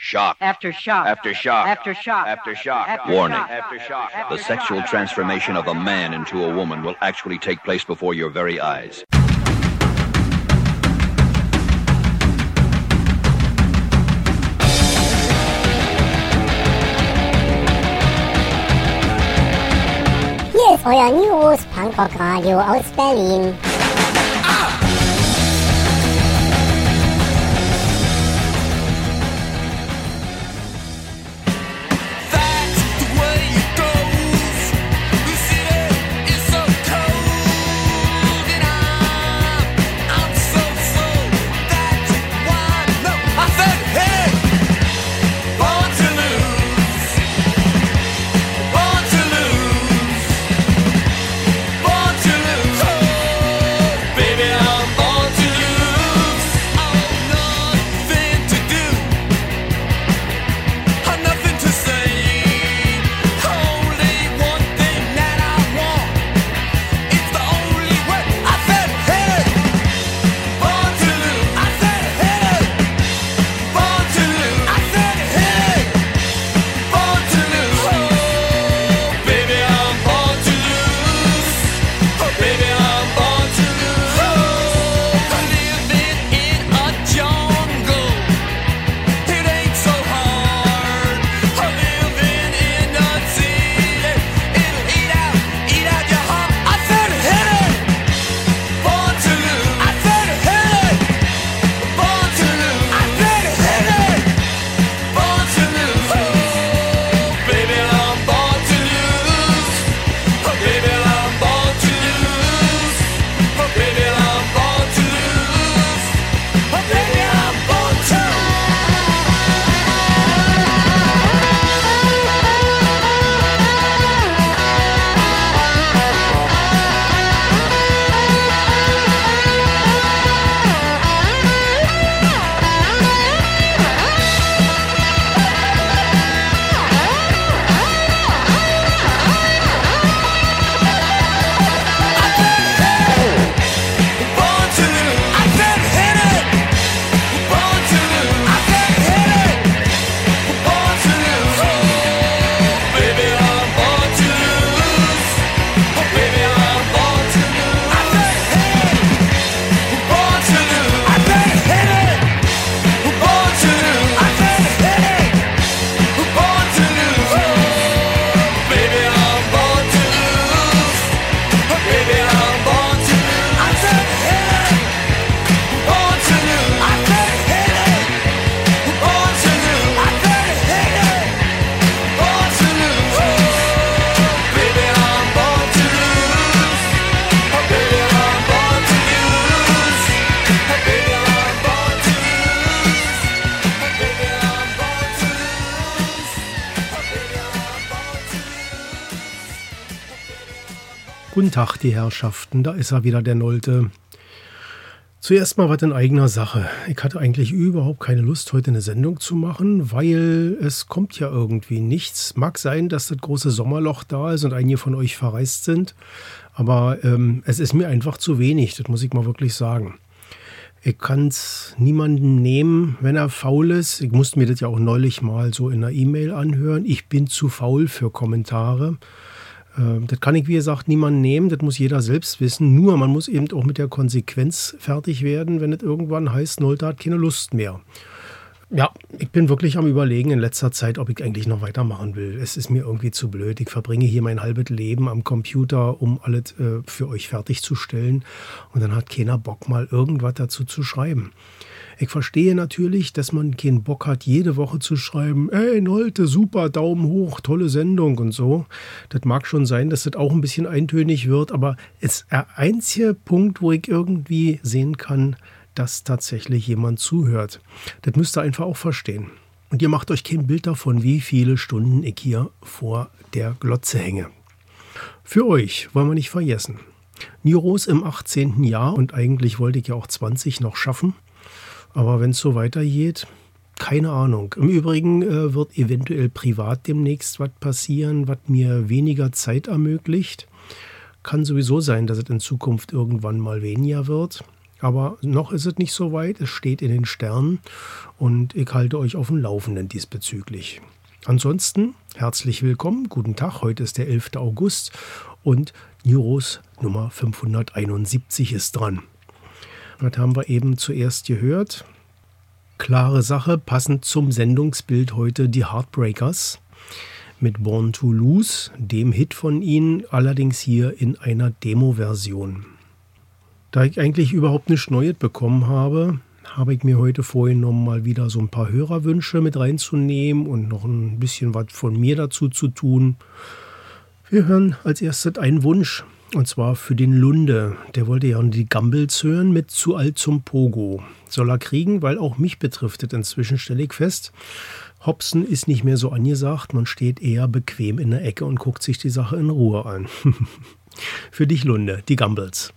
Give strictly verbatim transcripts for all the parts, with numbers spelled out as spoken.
Shock. Aftershock. Aftershock. Aftershock. Aftershock. Aftershock. Warning. Aftershock. The sexual transformation of a man into a woman will actually take place before your very eyes. Hier ist euer News Punkrock Radio aus Berlin. Guten Tag, die Herrschaften, da ist er wieder, der Nolte. Zuerst mal was in eigener Sache. Ich hatte eigentlich überhaupt keine Lust, heute eine Sendung zu machen, weil es kommt ja irgendwie nichts. Mag sein, dass das große Sommerloch da ist und einige von euch verreist sind, aber ähm, es ist mir einfach zu wenig, das muss ich mal wirklich sagen. Ich kann es niemanden nehmen, wenn er faul ist. Ich musste mir das ja auch neulich mal so in einer E-Mail anhören. Ich bin zu faul für Kommentare. Das kann ich, wie gesagt, niemand nehmen, das muss jeder selbst wissen. Nur man muss eben auch mit der Konsequenz fertig werden, wenn es irgendwann heißt, Nolte hat keine Lust mehr. Ja, ich bin wirklich am Überlegen in letzter Zeit, ob ich eigentlich noch weitermachen will. Es ist mir irgendwie zu blöd. Ich verbringe hier mein halbes Leben am Computer, um alles äh, für euch fertigzustellen. Und dann hat keiner Bock, mal irgendwas dazu zu schreiben. Ich verstehe natürlich, dass man keinen Bock hat, jede Woche zu schreiben, ey Nolte, super, Daumen hoch, tolle Sendung und so. Das mag schon sein, dass das auch ein bisschen eintönig wird, aber es ist der einzige Punkt, wo ich irgendwie sehen kann, dass tatsächlich jemand zuhört. Das müsst ihr einfach auch verstehen. Und ihr macht euch kein Bild davon, wie viele Stunden ich hier vor der Glotze hänge. Für euch wollen wir nicht vergessen. Neuros im achtzehnten Jahr und eigentlich wollte ich ja auch zwanzig noch schaffen. Aber wenn es so weitergeht, keine Ahnung. Im Übrigen äh, wird eventuell privat demnächst was passieren, was mir weniger Zeit ermöglicht. Kann sowieso sein, dass es in Zukunft irgendwann mal weniger wird. Aber noch ist es nicht so weit, es steht in den Sternen und ich halte euch auf dem Laufenden diesbezüglich. Ansonsten herzlich willkommen, guten Tag, heute ist der elfter August und News Nummer fünfhunderteinundsiebzig ist dran. Das haben wir eben zuerst gehört. Klare Sache, passend zum Sendungsbild heute die Heartbreakers mit Born to Lose, dem Hit von ihnen, allerdings hier in einer Demo-Version. Da ich eigentlich überhaupt nichts Neues bekommen habe, habe ich mir heute vorgenommen, mal wieder so ein paar Hörerwünsche mit reinzunehmen und noch ein bisschen was von mir dazu zu tun. Wir hören als erstes einen Wunsch, und zwar für den Lunde. Der wollte ja die Gumballs hören mit Zu alt zum Pogo. Soll er kriegen, weil auch mich betrifft es inzwischen, stelle ich fest. Hopsen ist nicht mehr so angesagt, man steht eher bequem in der Ecke und guckt sich die Sache in Ruhe an. Für dich, Lunde, die Gumballs.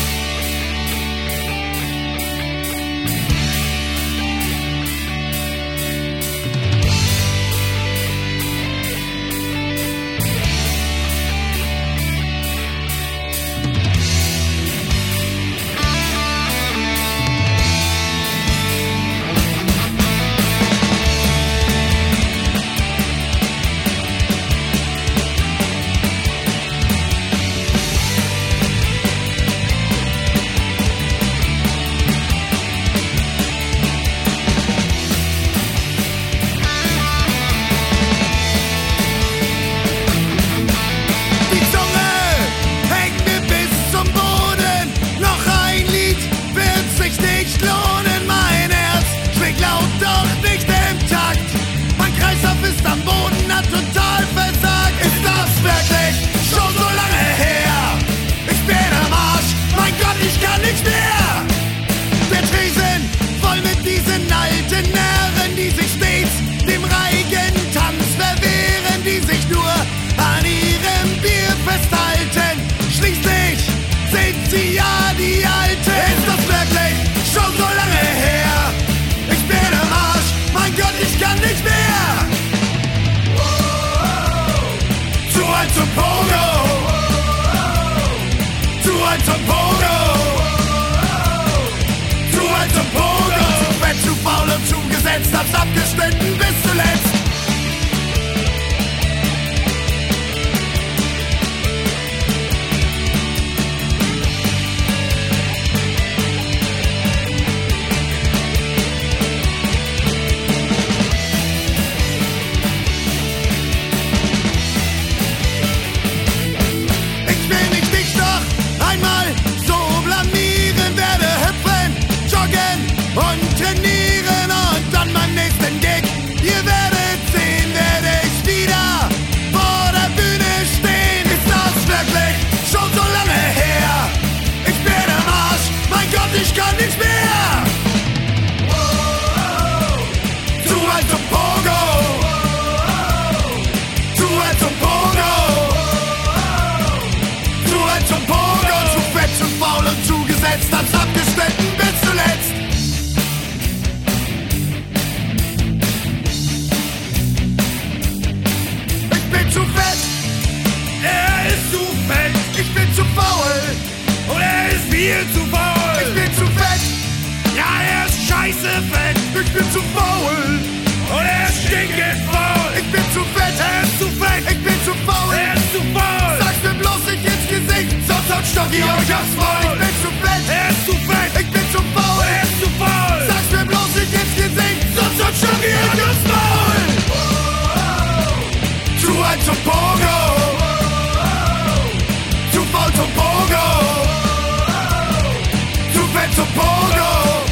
Hab's abgeschnitten bis zuletzt. Ich will mich nicht noch einmal so blamieren, werde hüpfen, joggen und trainieren und dann beim nächsten Gig, ihr werdet sehen, werde ich wieder vor der Bühne stehen. Ist das wirklich schon so lange her? Ich bin am Arsch, mein Gott, ich kann nicht mehr. Zu alt zum Pogo, zu alt zum Pogo, zu alt zum Pogo, zu fett, zu faul und zugesetzt, hab's abgeschnitten bis zuletzt. Zu fett, er ist zu fett. Ich bin zu faul und er ist viel zu faul. Ich bin zu fett, ja er ist scheiße fett. Ich bin zu faul und er ist stinkend faul. Ich bin zu fett, er ist zu fett. Ich bin zu faul, er ist zu faul. Sag's mir bloß nicht ins Gesicht, sonst haut Stocki euch aufs Maul. Ich bin zu fett, er ist zu fett. Ich bin zu faul, er ist zu faul. Sag's mir bloß nicht ins Gesicht, sonst haut Stocki euch aufs Maul. Zu alt zum Pogo, zu faul zum Pogo, zu fett zum Pogo.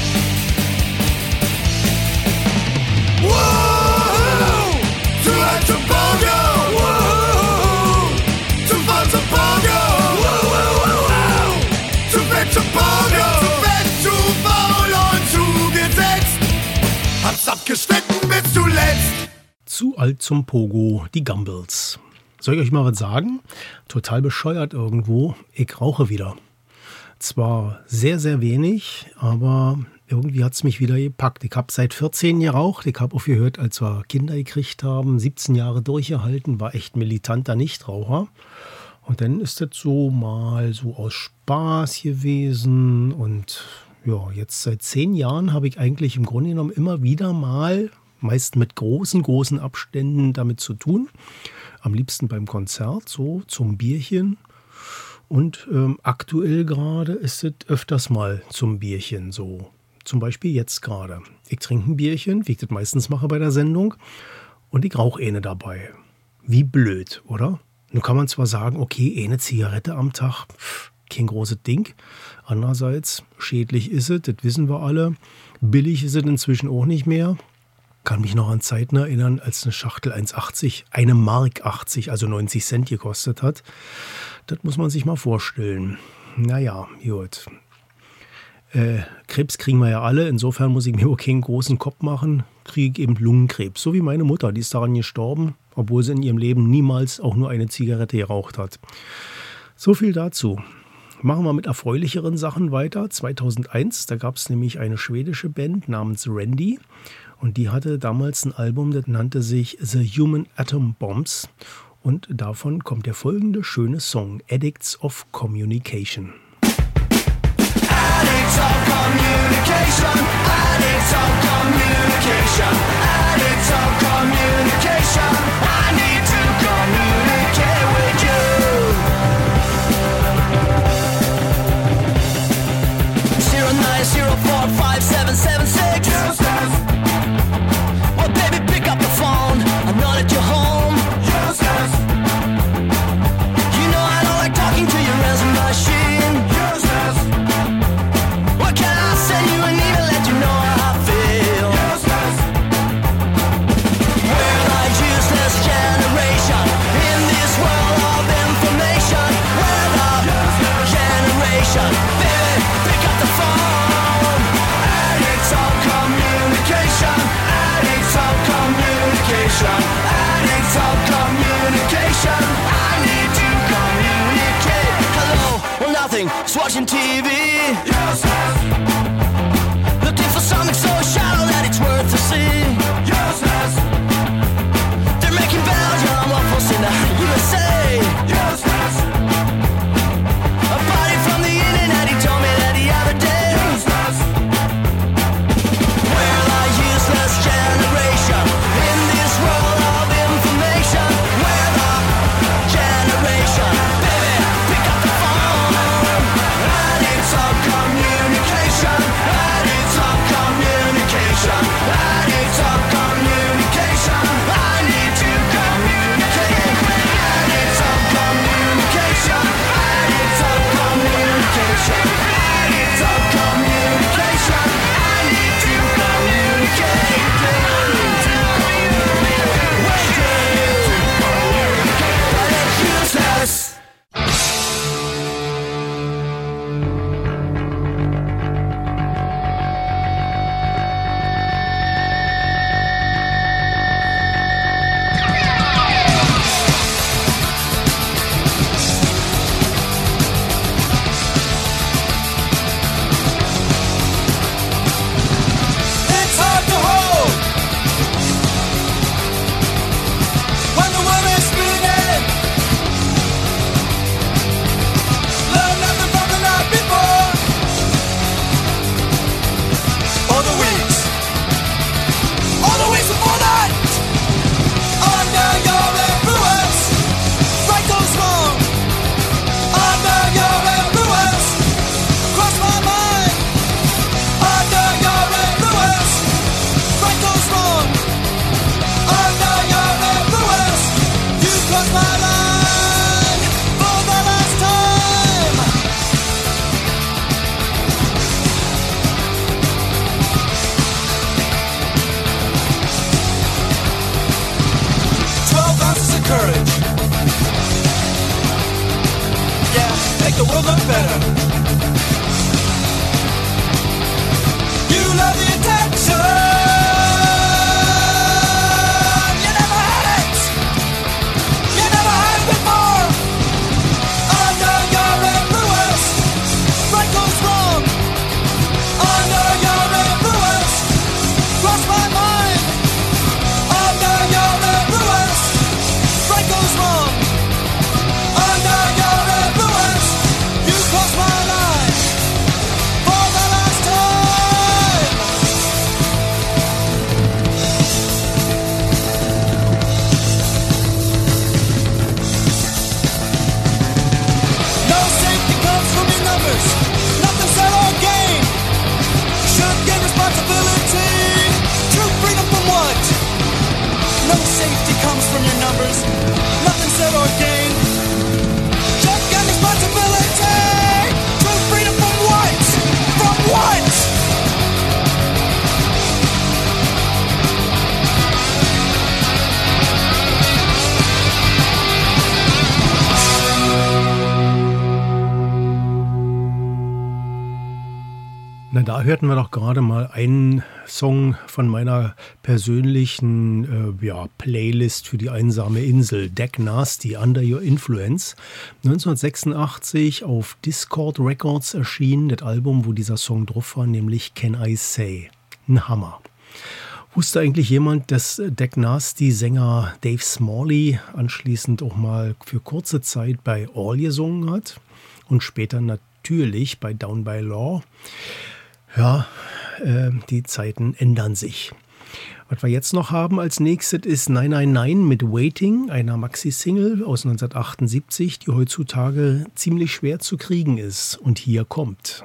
Woo! Zu alt zum Pogo, Woo! Zu faul zum Pogo, Woo! Zu fett zum Pogo, zu fett, zu faul und zugesetzt. Hab's abgeschnitten bis zuletzt. Zu alt zum Pogo, die Gumballs. Soll ich euch mal was sagen? Total bescheuert irgendwo. Ich rauche wieder. Zwar sehr, sehr wenig, aber irgendwie hat es mich wieder gepackt. Ich habe seit vierzehn geraucht. Ich habe aufgehört, als wir Kinder gekriegt haben. siebzehn Jahre durchgehalten, war echt militanter Nichtraucher. Und dann ist das so mal so aus Spaß gewesen und ja, jetzt seit zehn Jahren habe ich eigentlich im Grunde genommen immer wieder mal, meist mit großen, großen Abständen damit zu tun. Am liebsten beim Konzert, so zum Bierchen. Und ähm, aktuell gerade ist es öfters mal zum Bierchen so. Zum Beispiel jetzt gerade. Ich trinke ein Bierchen, wie ich das meistens mache bei der Sendung. Und ich rauche eine dabei. Wie blöd, oder? Nun kann man zwar sagen, okay, eine Zigarette am Tag, pff, kein großes Ding. Andererseits, schädlich ist es, das wissen wir alle. Billig ist es inzwischen auch nicht mehr. Kann mich noch an Zeiten erinnern, als eine Schachtel eins achtzig, eine Mark achtzig, also neunzig Cent gekostet hat. Das muss man sich mal vorstellen. Naja, gut. Äh, Krebs kriegen wir ja alle, insofern muss ich mir auch keinen großen Kopf machen. Kriege eben Lungenkrebs, so wie meine Mutter, die ist daran gestorben, obwohl sie in ihrem Leben niemals auch nur eine Zigarette geraucht hat. So viel dazu. Machen wir mit erfreulicheren Sachen weiter. zweitausendeins, da gab es nämlich eine schwedische Band namens Randy. Und die hatte damals ein Album, das nannte sich The Human Atom Bombs. Und davon kommt der folgende schöne Song, Addicts of Communication. Addicts of communication, addicts of communication, addicts of communication. I need to communicate with you. Zero nine zero four five seven seven six. Well, baby, pick up the phone. I'm not at your home. You know I don't like talking to your answer machine. What can I send you an email, let you know how I feel? We're the useless generation in this world of information. We're the generation, baby, pick up the phone. Addicts of communication, addicts of communication, addicts of communication. I need to communicate. Hello, well nothing, just watching T V. Yes, yes. Looking for something so shallow that it's worth to see. Yes, yes. They're making Belgium waffles in the U S A. Yes, yes. A buddy from the internet, he told me that the other day. Yes, yes. We're the useless generation in this world of information. We're the generation, baby, pick up the phone. Addicts of communication, addicts of communication, addicts of communication. I need to communicate. Addicts of communication, addicts of communication, addicts of communication. I need to communicate. But it's useless. It's hard to hold when the world is spinning. Learn nothing from the night before or the weeks, or the weeks before that. Under your influence, right goes wrong. Under your influence, cross my mind. Under your influence, right goes wrong. Under your influence, you cross my mind for the last time. Twelve ounces of courage, yeah, make the world look better. You love the attention. You never had it. You never had it before. Under your influence, right goes wrong. Under your influence, cross my mind. Under your influence, right goes wrong. Na, da hörten wir doch gerade mal einen Song von meiner persönlichen äh, ja, Playlist für die einsame Insel, Deck Nasty, Under Your Influence. neunzehnhundertsechsundachtzig auf Discord Records erschienen, das Album, wo dieser Song drauf war, nämlich Can I Say? Ein Hammer. Wusste eigentlich jemand, dass Deck Nasty-Sänger Dave Smalley anschließend auch mal für kurze Zeit bei All gesungen hat und später natürlich bei Down by Law? Ja, äh, die Zeiten ändern sich. Was wir jetzt noch haben als nächstes ist neun neun neun mit Waiting, einer Maxi-Single aus neunzehnhundertachtundsiebzig, die heutzutage ziemlich schwer zu kriegen ist. Und hier kommt...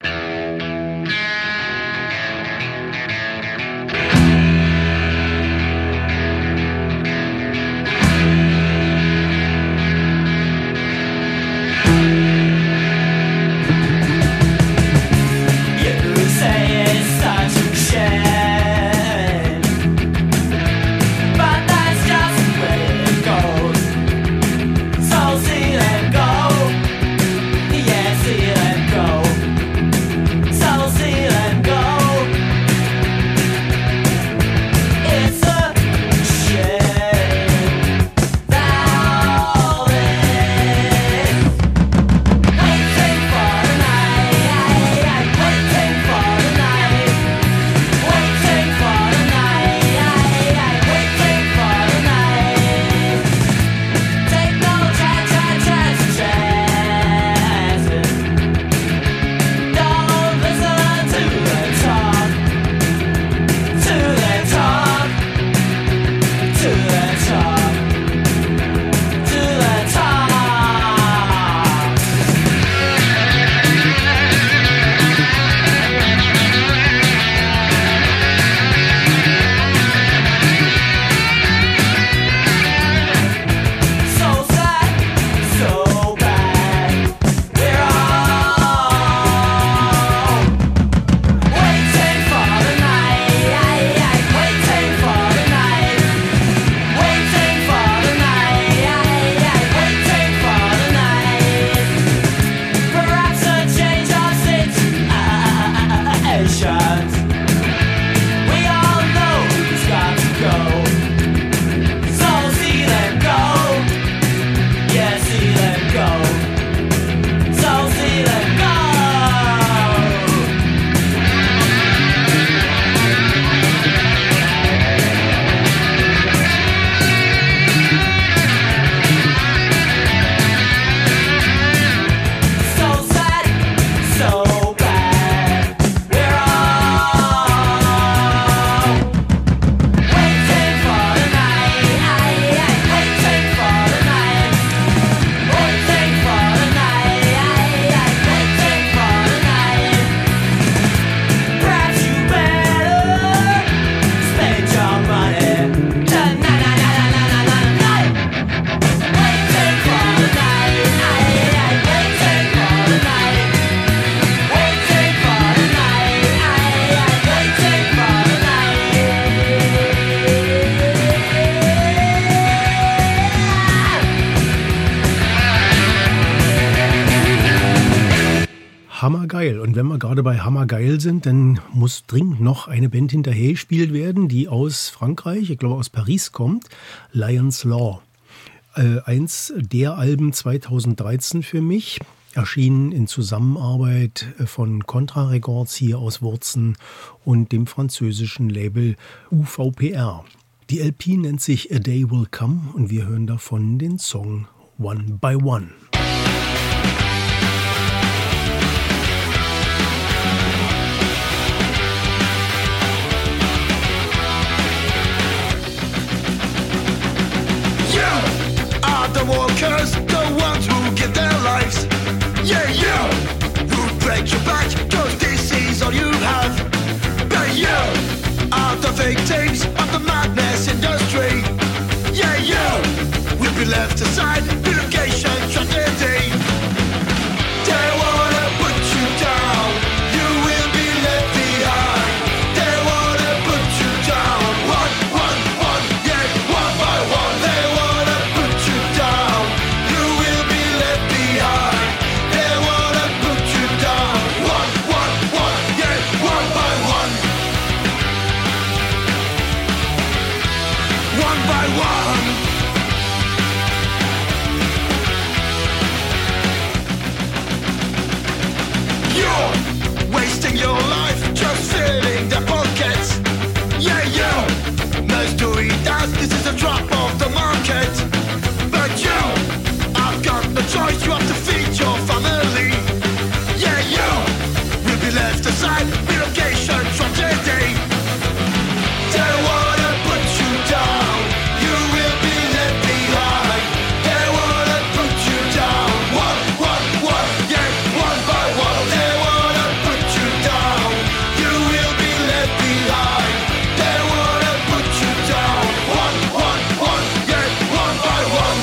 Hammergeil. Und wenn wir gerade bei Hammergeil sind, dann muss dringend noch eine Band hinterher gespielt werden, die aus Frankreich, ich glaube aus Paris kommt, Lions Law. Äh, eins der Alben zweitausenddreizehn für mich, erschienen in Zusammenarbeit von Contra Records hier aus Wurzen und dem französischen Label U V P R. Die L P nennt sich A Day Will Come und wir hören davon den Song One by One. The walkers, the ones who give their lives. Yeah, you, who break your back, cause this is all you have. But you are the victims of the madness industry. Yeah, you will be left aside, relocation, tradition. one by one. You're wasting your life just filling the pockets. Yeah, yeah, nice to eat that. This is a drop of the market. But you, I've got no choice. You have to feed your family. Yeah, you will be left aside. Relocation tragedy. They wanna put you down. You will be left behind. They wanna put you down. One, one, one, yeah, one by one. They wanna put you down. You will be left behind. They wanna put you down. One, one, one, yeah, one by one.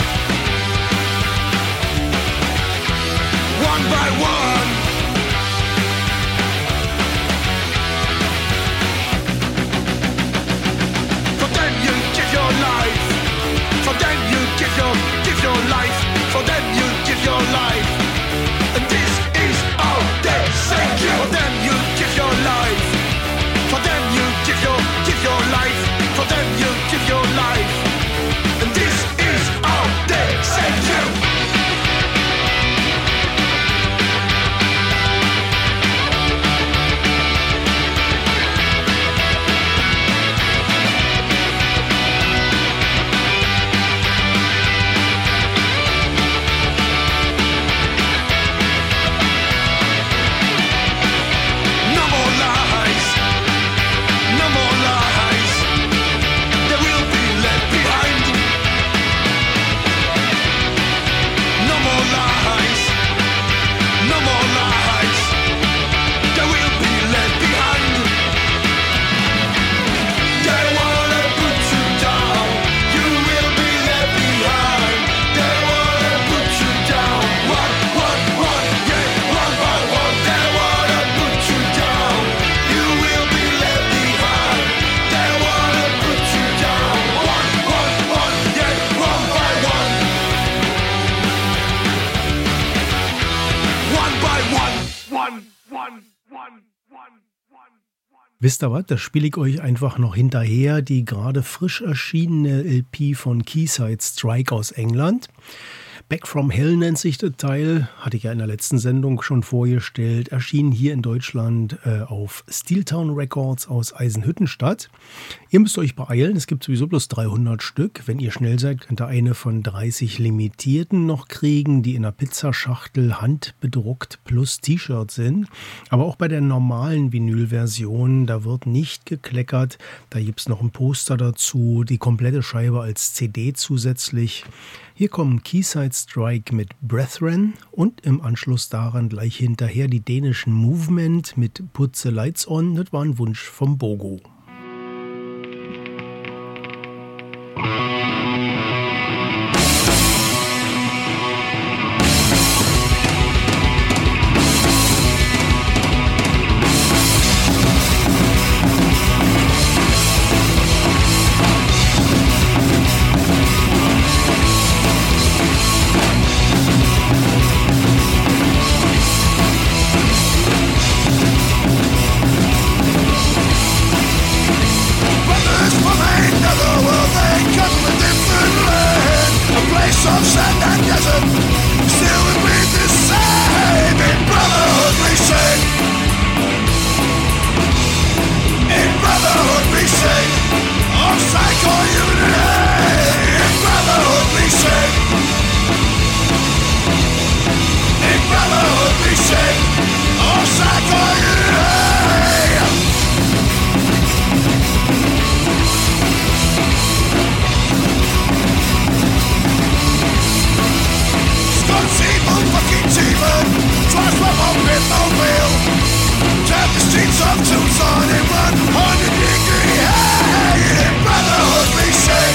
One by one. For them you give your life. For them you give your, give your life. For them you give your life. And this is all they say. For them you give your life. For them you give your, give your life. For them you give your life. And this is all they say. No more lies. No more lies. They will be left behind. No more lies. No more lies. They will be left behind. They wanna put you down. You will be left behind. They wanna put you down. One, one, one, yeah, one by one. They wanna put you down. You will be left behind. They wanna put you down. One, one, one, yeah, one by one. One by one. One, one, one, one, one, one. Wisst ihr was? Das spiele ich euch einfach noch hinterher. Die gerade frisch erschienene L P von Quayside Strike aus England. Back from Hell nennt sich der Teil. Hatte ich ja in der letzten Sendung schon vorgestellt. Erschien hier in Deutschland äh, auf Steeltown Records aus Eisenhüttenstadt. Ihr müsst euch beeilen. Es gibt sowieso bloß dreihundert Stück. Wenn ihr schnell seid, könnt ihr eine von dreißig limitierten noch kriegen, die in einer Pizzaschachtel handbedruckt plus T-Shirt sind. Aber auch bei der normalen Vinylversion, da wird nicht gekleckert. Da gibt es noch ein Poster dazu, die komplette Scheibe als C D zusätzlich. Hier kommen Quayside Strike mit Brethren und im Anschluss daran gleich hinterher die dänischen Movement mit Put the Lights On. Das war ein Wunsch vom Bogo. Of sand and desert, still we breathe the same. In brotherhood we sing. In brotherhood we sing. Of psycho unity. In brotherhood we sing. In brotherhood we sing. Of psycho unity. Evil fucking demon tries to open mobile. Tap the streets of Tucson in one hundred degree high. In brotherhood we sing.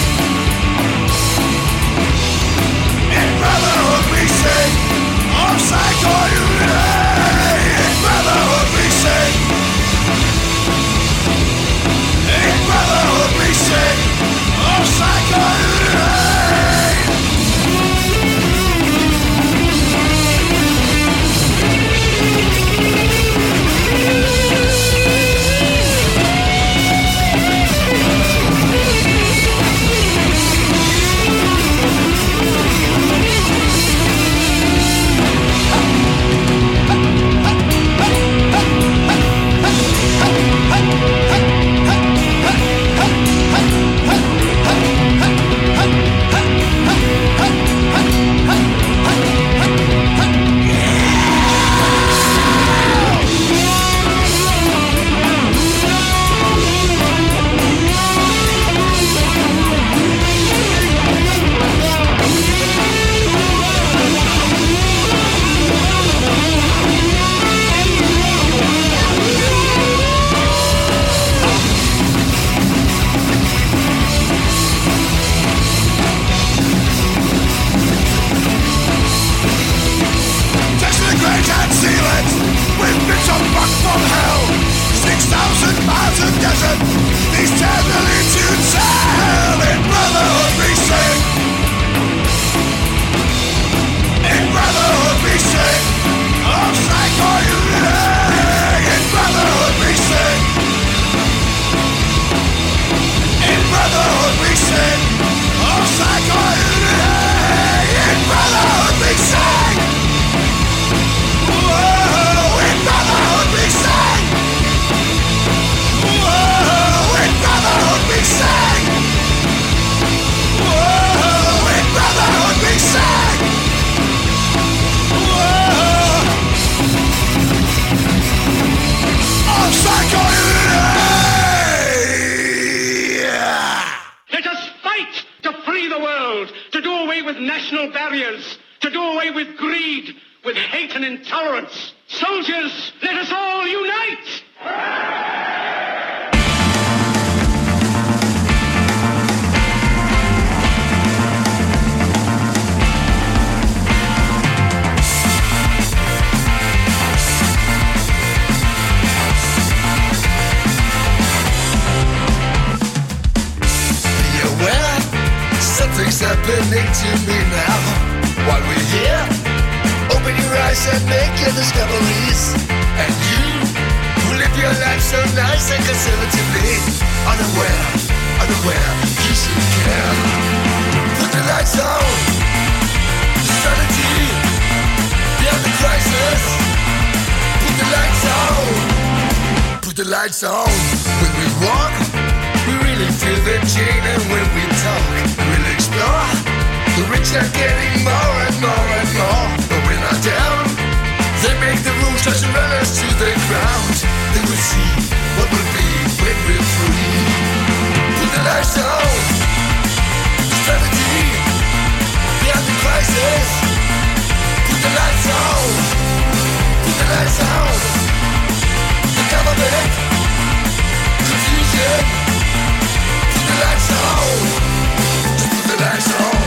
In brotherhood we sing. Of psycho unity. In brotherhood we sing. In brotherhood we sing. Of psycho unity. We'll be right back. send these tenderly to tell. In brotherhood we sing. In brotherhood we sing. Of psycho unity. In brotherhood we sing. In brotherhood we sing. Of psycho unity. In brotherhood we sing. Whoa, in brotherhood we sing. Whoa, in brotherhood we sing. Whoa, in brotherhood we sing. Whoa, of psycho unity. Let us fight to free the world, to do away with national barriers, to do away with greed, with hate and intolerance. Soldiers, let us all unite! Be aware, something's happening to me now. While we're here, open your eyes and make your discoveries. And you, who live your life so nice and conservatively, unaware, unaware, you should care. Put the lights on, the strategy, beyond the crisis. Put the lights on, put the lights on. When we walk, we really feel the chain, and when we talk, we'll explore. The rich are getting more and more and more. But we're not down. They make the rules just to run us to the ground. They will see what will be when we're free. Put the lights on. The strategy beyond the crisis. Put the lights on. Put the lights on. The government confusion. Put the lights on. Just put the lights on.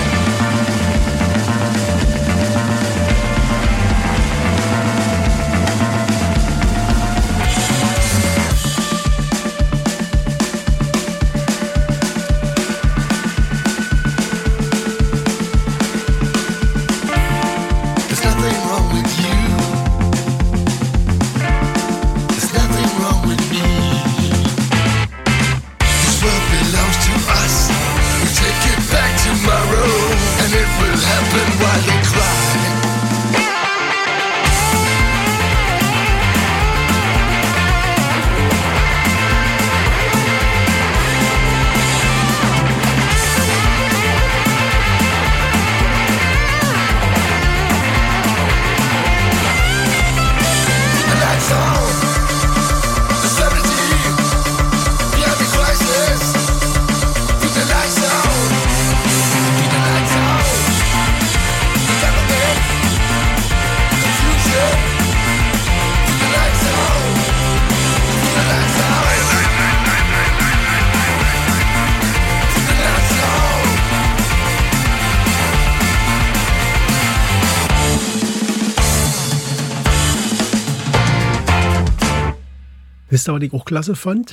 Wisst ihr, was ich auch klasse fand?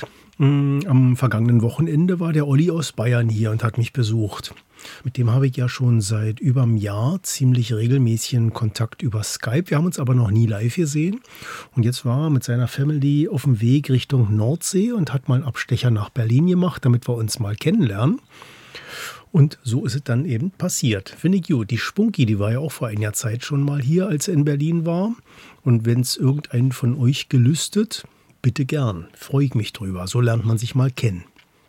Am vergangenen Wochenende war der Olli aus Bayern hier und hat mich besucht. Mit dem habe ich ja schon seit über einem Jahr ziemlich regelmäßigen Kontakt über Skype. Wir haben uns aber noch nie live gesehen. Und jetzt war er mit seiner Family auf dem Weg Richtung Nordsee und hat mal einen Abstecher nach Berlin gemacht, damit wir uns mal kennenlernen. Und so ist es dann eben passiert. Finde ich gut. Die Spunki, die war ja auch vor einiger Zeit schon mal hier, als er in Berlin war. Und wenn es irgendeinen von euch gelüstet, bitte gern. Freue ich mich drüber. So lernt man sich mal kennen.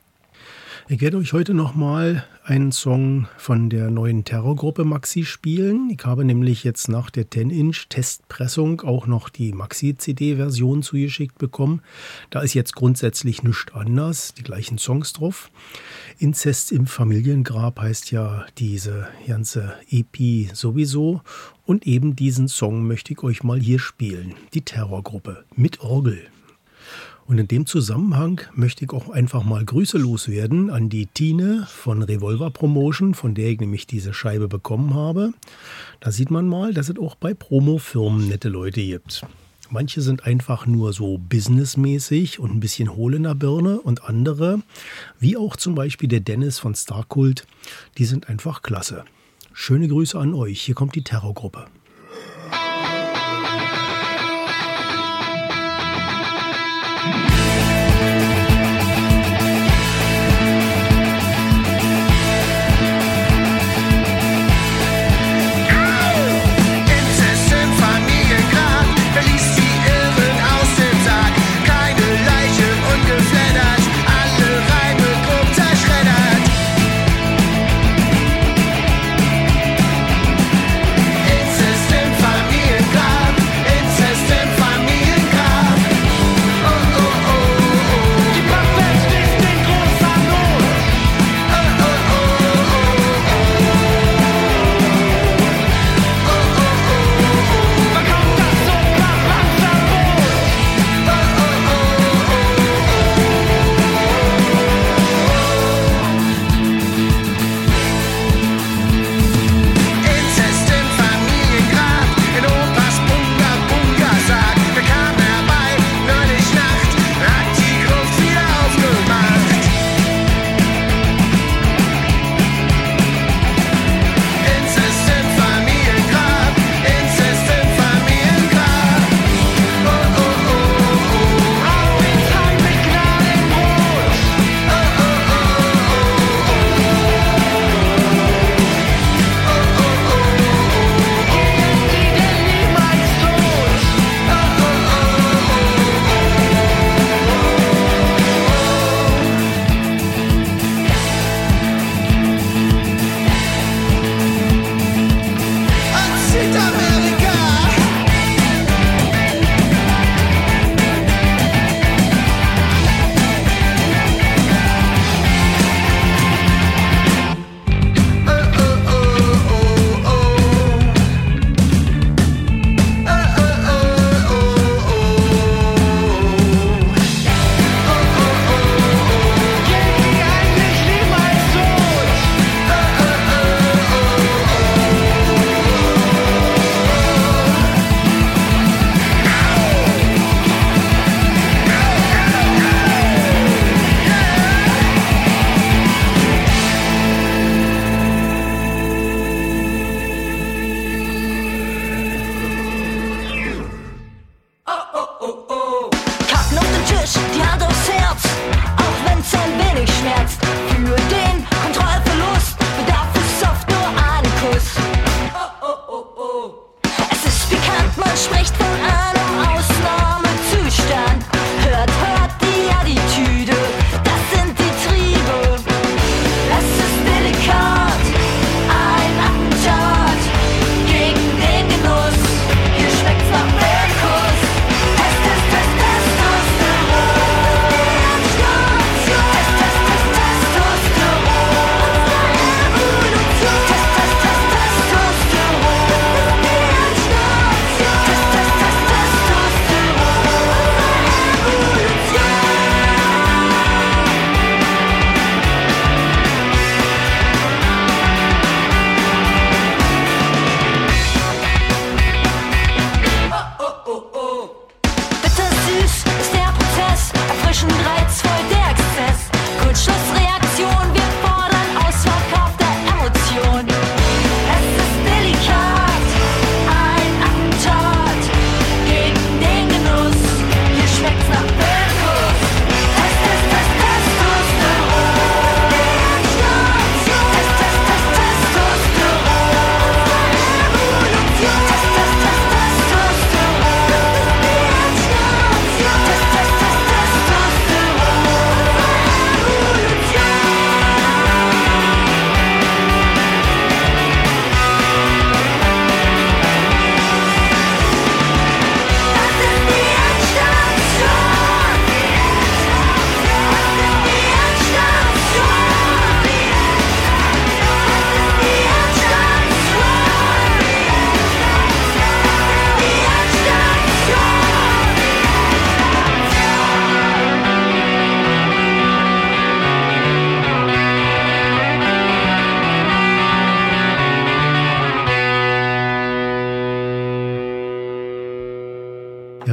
Ich werde euch heute nochmal einen Song von der neuen Terrorgruppe Maxi spielen. Ich habe nämlich jetzt nach der zehn Inch Testpressung auch noch die Maxi-C D-Version zugeschickt bekommen. Da ist jetzt grundsätzlich nichts anders, die gleichen Songs drauf. Inzest im Familiengrab heißt ja diese ganze E P sowieso. Und eben diesen Song möchte ich euch mal hier spielen. Die Terrorgruppe mit Orgel. Und in dem Zusammenhang möchte ich auch einfach mal Grüße loswerden an die Tine von Revolver Promotion, von der ich nämlich diese Scheibe bekommen habe. Da sieht man mal, dass es auch bei Promofirmen nette Leute gibt. Manche sind einfach nur so businessmäßig und ein bisschen hohl in der Birne und andere, wie auch zum Beispiel der Dennis von Starkult, die sind einfach klasse. Schöne Grüße an euch. Hier kommt die Terrorgruppe. It's a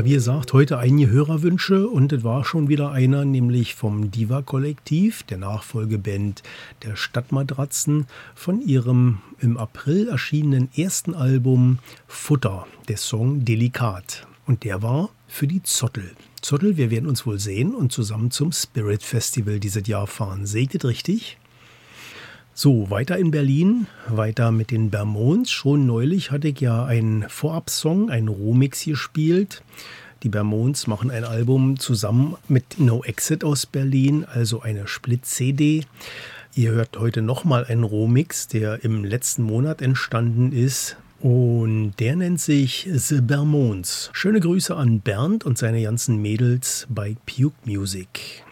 Ja, wie gesagt, heute einige Hörerwünsche und es war schon wieder einer, nämlich vom Diva-Kollektiv, der Nachfolgeband der Stadtmatratzen, von ihrem im April erschienenen ersten Album Futter, der Song Delikat. Und der war für die Zottel. Zottel, wir werden uns wohl sehen und zusammen zum Spirit Festival dieses Jahr fahren. Seht ihr richtig? So, weiter in Berlin, weiter mit den Bermones. Schon neulich hatte ich ja einen Vorabsong, einen Rohmix gespielt. Die Bermones machen ein Album zusammen mit No Exit aus Berlin, also eine Split-C D. Ihr hört heute nochmal einen Rohmix, der im letzten Monat entstanden ist. Und der nennt sich The Bermones. Schöne Grüße an Bernd und seine ganzen Mädels bei Puke Music.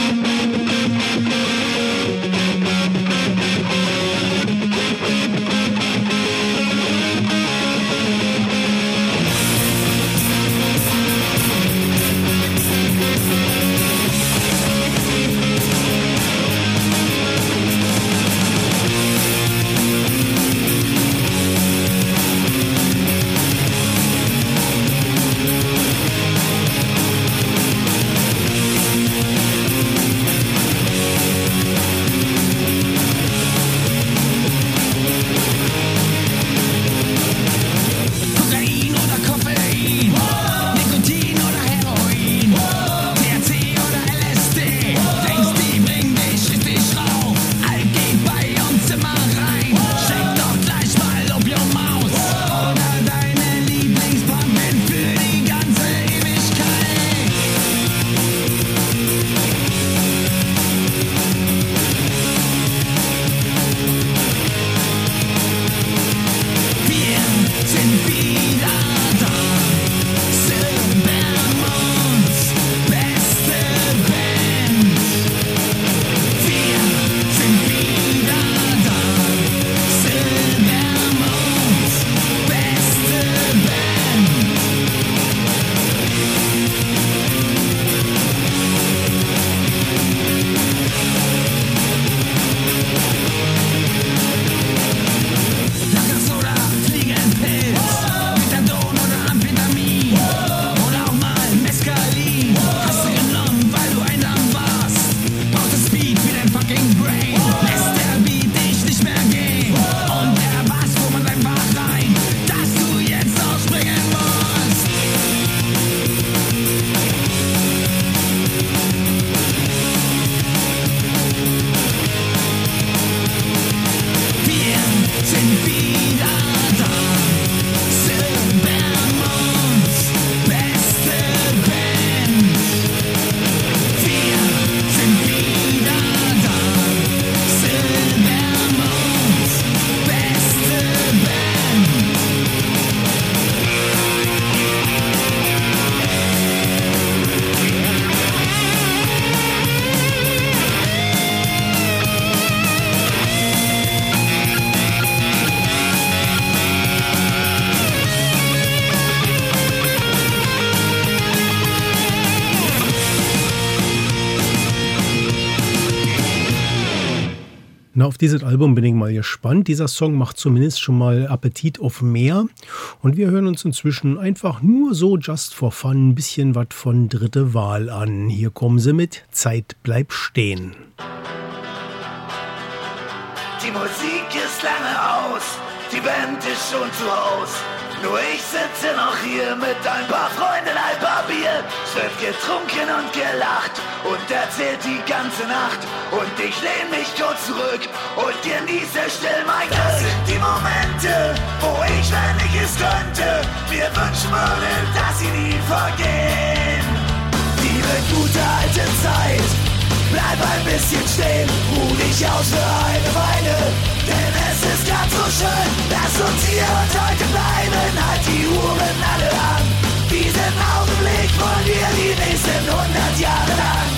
Na, auf dieses Album bin ich mal gespannt. Dieser Song macht zumindest schon mal Appetit auf mehr. Und wir hören uns inzwischen einfach nur so just for fun ein bisschen was von Dritte Wahl an. Hier kommen sie mit Zeit bleibt stehen. Die Musik ist lange aus, die Band ist schon zu Haus. Nur ich sitze noch hier mit ein paar Freunden, ein paar Bier. Es wird getrunken und gelacht und erzählt die ganze Nacht. Und ich lehn mich kurz zurück und genieße still mein Glück. Das sind die Momente, wo ich, wenn ich es könnte, mir wünschen würde, dass sie nie vergehen. Liebe gute alte Zeit, bleib ein bisschen stehen, ruh dich aus für eine Weile. Denn es ist ganz so schön, lass uns hier und heute bleiben. Halt die Uhren alle an, diesen Augenblick wollen wir die nächsten hundert Jahre lang.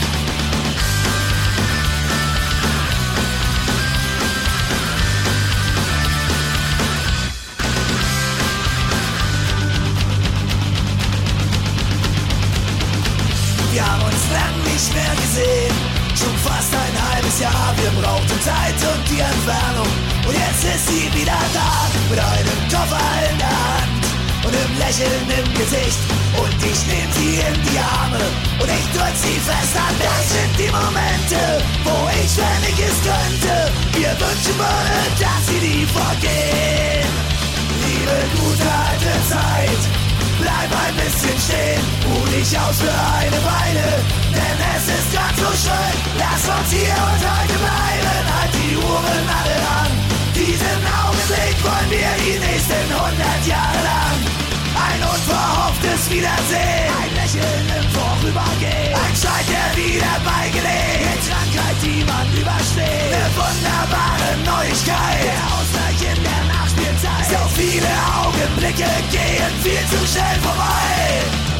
Wir haben uns lang nicht mehr gesehen, schon fast ein halbes Jahr. Wir brauchten Zeit und die Entfernung und jetzt ist sie wieder da, mit einem Koffer in der Hand und im Lächeln Lächeln im Gesicht und ich nehm sie in die Arme und ich drück sie fest an mich. Das sind die Momente, wo ich, wenn ich es könnte, mir wünschen würde, dass sie nie vergehen. Liebe gute alte Zeit, bleib ein bisschen stehen, ruh dich aus für eine Weile, denn es ist grad so schön. Lass uns hier und heute bleiben, halt die Uhren alle an. Diesen Augenblick wollen wir die nächsten hundert Jahre lang. Ein unverhofftes Wiedersehen, ein Lächeln im Vorübergehen, ein Streit, der wieder beigelegt, eine Krankheit, die man übersteht, eine wunderbare Neuigkeit, der Ausgleich in der Nachspielzeit. So viele Augenblicke gehen viel zu schnell vorbei.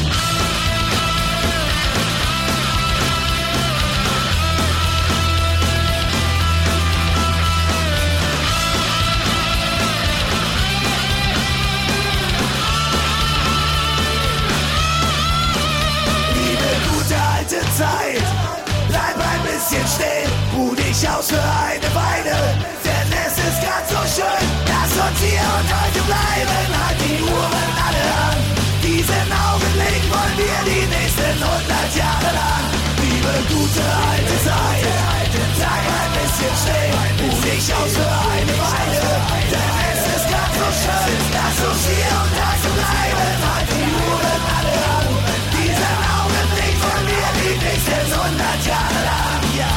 Zeit, bleib ein bisschen stehen, ruh dich aus für eine Weile, denn es ist grad so schön. Lass uns hier und heute bleiben, halt die Uhren alle an. Diesen Augenblick wollen wir die nächsten hundert Jahre lang. Liebe gute alte Zeit, bleib ein bisschen stehen, ruh dich aus für eine Weile, denn es ist grad so schön. Lass uns hier und heute bleiben, halt die Uhren alle an. Diesen Augenblick wollen wir die nächsten hundert Jahre lang, ja.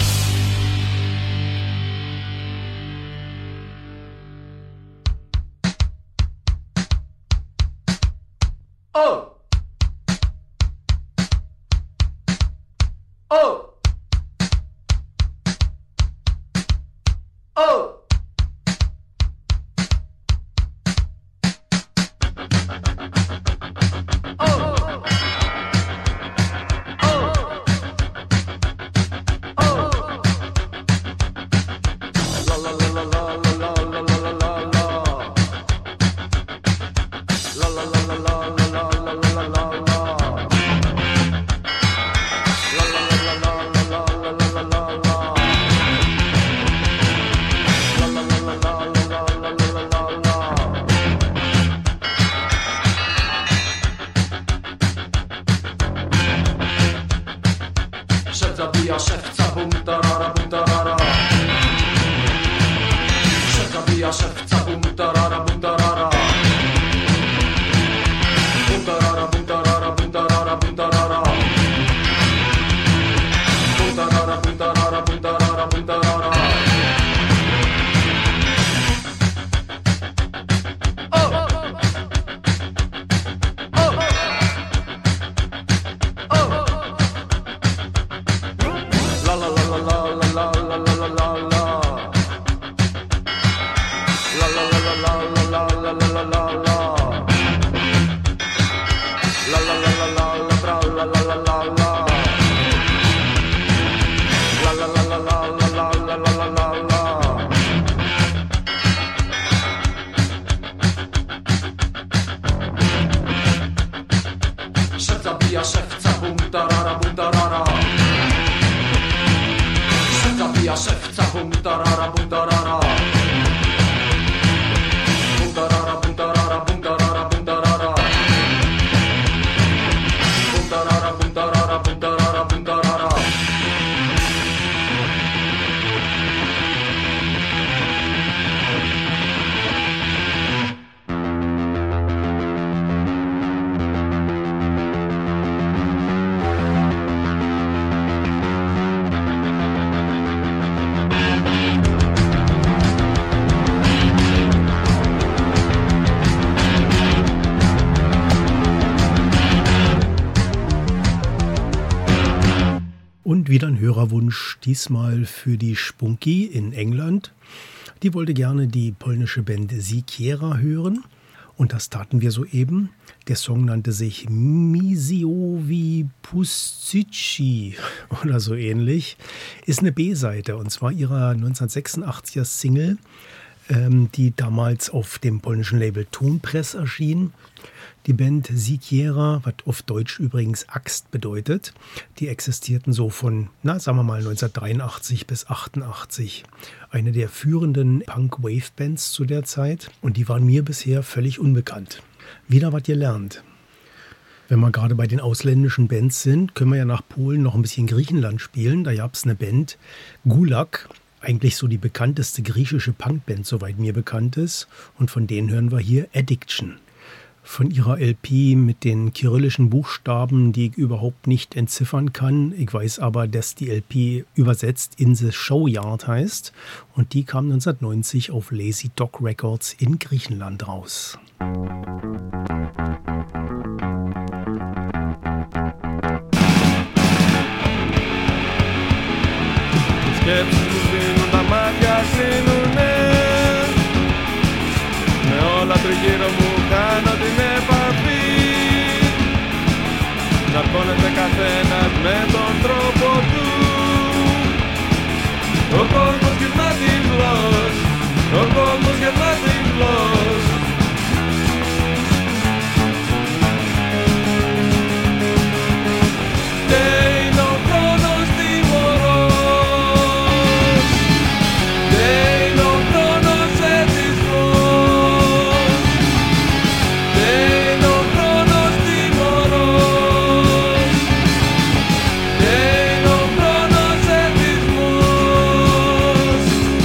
Oh! Oh! Oh! Wieder ein Hörerwunsch, diesmal für die Spunki in England. Die wollte gerne die polnische Band Sikiera hören und das taten wir soeben. Der Song nannte sich Misiowi Pustyci oder so ähnlich. Ist eine B-Seite und zwar ihrer neunzehnhundertsechsundachtziger Single, ähm, die damals auf dem polnischen Label Tonpress erschien. Die Band Sikiera, was auf Deutsch übrigens Axt bedeutet, die existierten so von, na, sagen wir mal, neunzehnhundertdreiundachtzig bis achtundachtzig. Eine der führenden Punk-Wave-Bands zu der Zeit und die waren mir bisher völlig unbekannt. Wieder was gelernt. Wenn wir gerade bei den ausländischen Bands sind, können wir ja nach Polen noch ein bisschen Griechenland spielen. Da gab es eine Band, Gulag, eigentlich so die bekannteste griechische Punkband, soweit mir bekannt ist. Und von denen hören wir hier Addiction. Von ihrer L P mit den kyrillischen Buchstaben, die ich überhaupt nicht entziffern kann. Ich weiß aber, dass die L P übersetzt In the Showyard heißt. Und die kam neunzehnhundertneunzig auf Lazy Dog Records in Griechenland raus. Σκέψεις μου σβήνουν, τα μάτια σβήνουνε. Με όλα τριγύρω μου κάνω την επαφή. Ναρκώνεται καθένας με τον τρόπο του. Ο κόσμος γυρνά τυφλός, ο κόσμος γυρνά τυφλός. Και είναι ο χρόνος τιμωρός, και είναι ο χρόνος εθισμός, και είναι ο χρόνος τιμωρός, και είναι ο χρόνος εθισμός.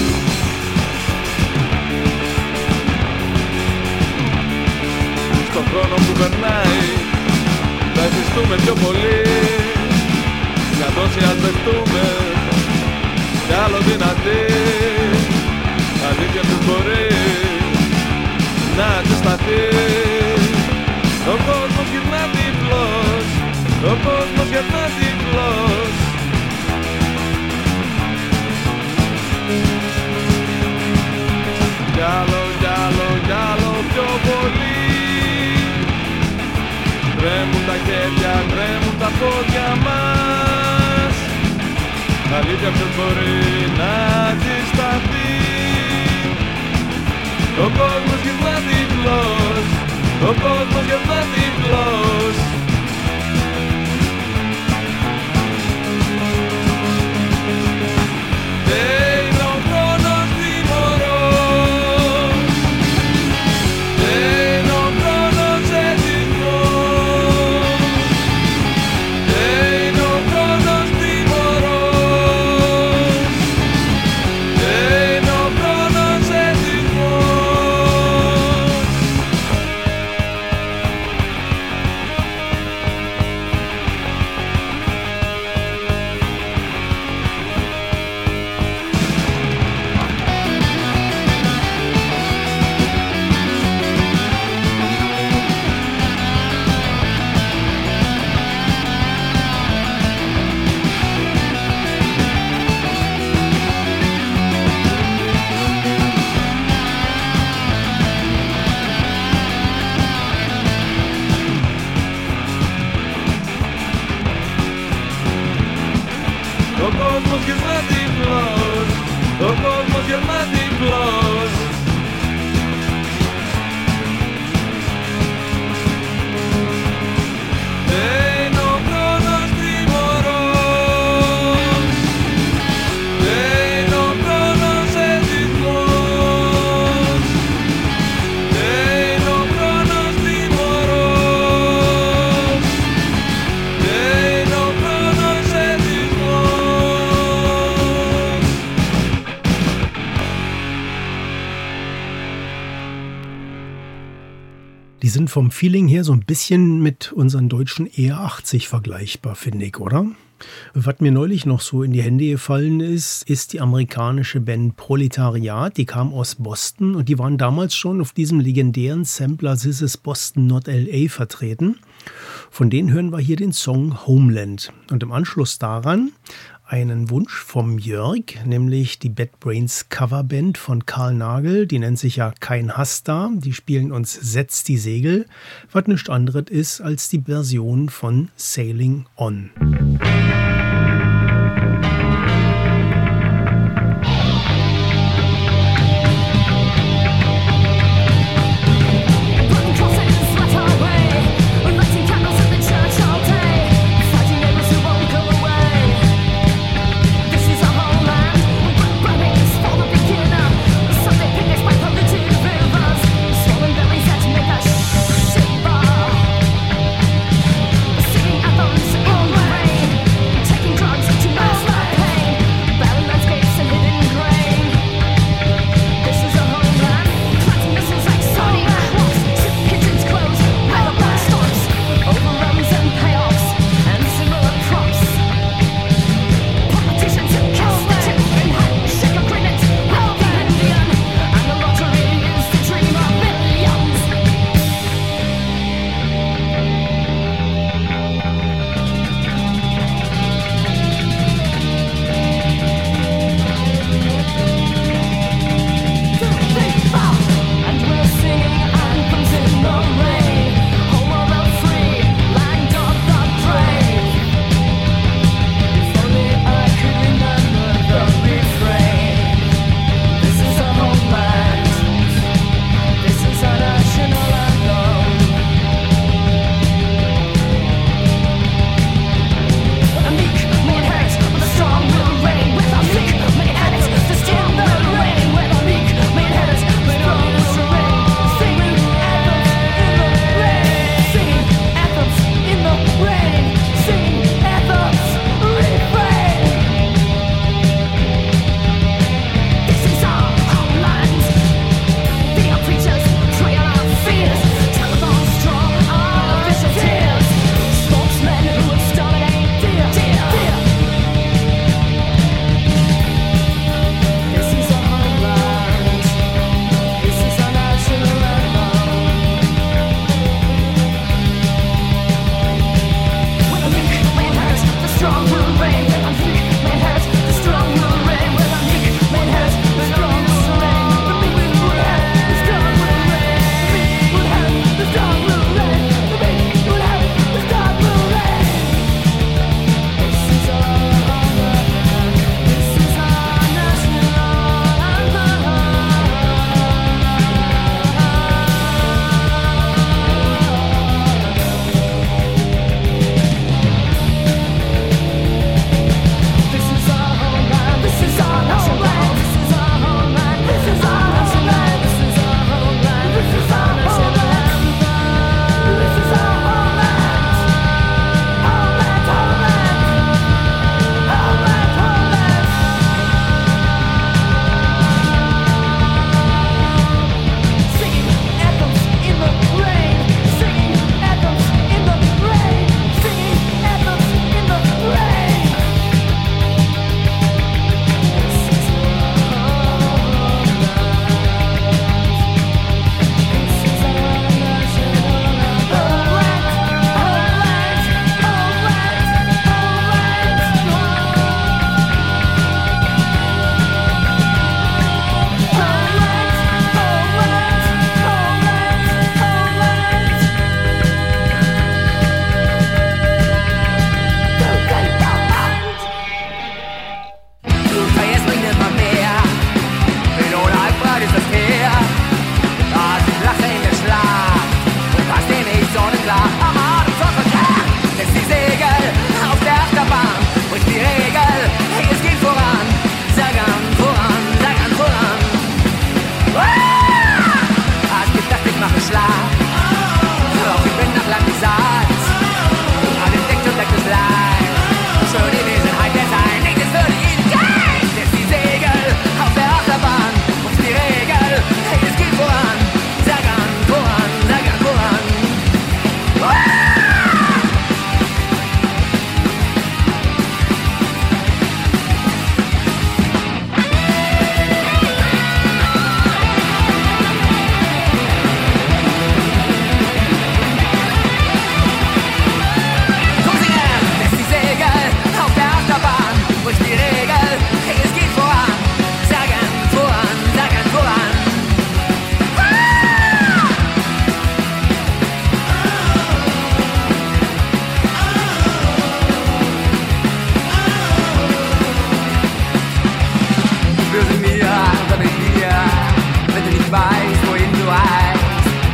Στον χρόνο που περνάει θα εθιστούμε πιο πολύ. Καθώς ας δεχτούμε κι άλλο δυνατή, αλήθεια του μπορεί να αντισταθεί. Ο κόσμος γυρνά τυφλός, ο κόσμος γυρνά τυφλός. Κι άλλο, κι άλλο, κι άλλο πιο πολύ. Τρέμουν τα χέρια, τρέμουν τα πόδια μας. Αλήθεια ποιος μπορεί να αντισταθεί. Ο κόσμος γυρνά τυφλός, ο κόσμος γυρνά τυφλός. Και είναι ο χρόνος τιμωρός, και είναι ο χρόνος εθισμός, και είναι ο χρόνος τιμωρός, και είναι ο χρόνος εθισμός. Ο κόσμος γυρνά τυφλός, ο κόσμος γυρνά τυφλός. Και είναι ο χρόνος τιμωρός, και είναι ο χρόνος εθισμός, και είναι ο χρόνος τιμωρός, και είναι ο χρόνος εθισμός. Die sind vom Feeling her so ein bisschen mit unseren deutschen E achtzig vergleichbar, finde ich, oder? Was mir neulich noch so in die Hände gefallen ist, ist die amerikanische Band Proletariat. Die kam aus Boston und die waren damals schon auf diesem legendären Sampler This is Boston, not L A vertreten. Von denen hören wir hier den Song Homeland. Und im Anschluss daran einen Wunsch vom Jörg, nämlich die Bad Brains Coverband von Karl Nagel. Die nennt sich ja Kein Hass da. Die spielen uns Setz die Segel, was nichts anderes ist als die Version von Sailing On. Shit.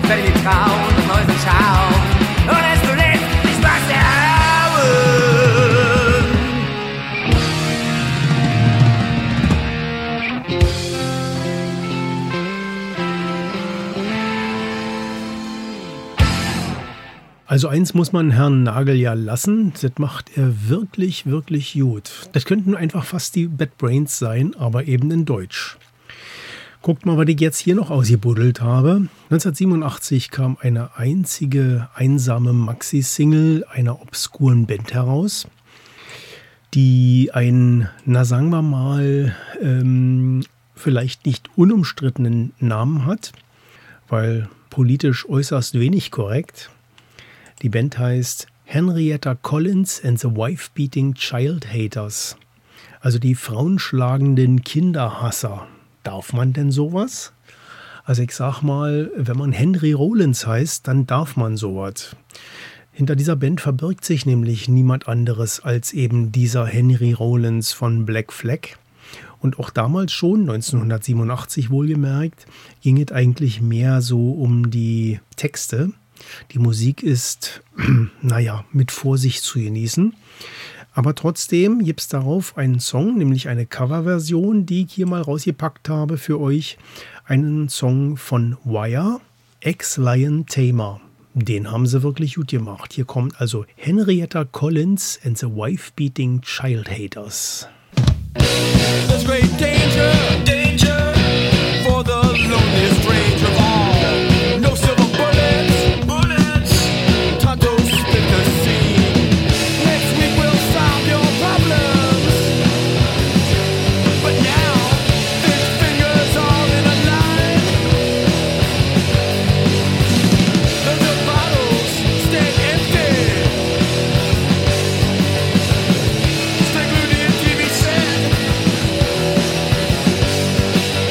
werde die trauen und neu schauen. Und es du lebst, die Spaß der Also eins muss man Herrn Nagel ja lassen, das macht er wirklich, wirklich gut. Das könnten einfach fast die Bad Brains sein, aber eben in Deutsch. Guckt mal, was ich jetzt hier noch ausgebuddelt habe. neunzehnhundertsiebenundachtzig kam eine einzige einsame Maxi-Single einer obskuren Band heraus, die einen, na sagen wir mal, ähm, vielleicht nicht unumstrittenen Namen hat, weil politisch äußerst wenig korrekt. Die Band heißt Henrietta Collins and the Wife-Beating Child Haters. Also die frauenschlagenden Kinderhasser. Darf man denn sowas? Also ich sag mal, wenn man Henry Rollins heißt, dann darf man sowas. Hinter dieser Band verbirgt sich nämlich niemand anderes als eben dieser Henry Rollins von Black Flag. Und auch damals schon, neunzehnhundertsiebenundachtzig wohlgemerkt, ging es eigentlich mehr so um die Texte. Die Musik ist, naja, mit Vorsicht zu genießen. Aber trotzdem gibt es darauf einen Song, nämlich eine Coverversion, die ich hier mal rausgepackt habe für euch. Einen Song von Wire, Ex-Lion Tamer. Den haben sie wirklich gut gemacht. Hier kommt also Henrietta Collins and the Wife-Beating Child Haters. There's great danger, danger for the loneliest stranger of all. No silver bullets, bullets, Tonto split the sea. Next week we'll solve your problems, but now this finger's all in a line. The bottles stay empty. Stay glued to your T V set.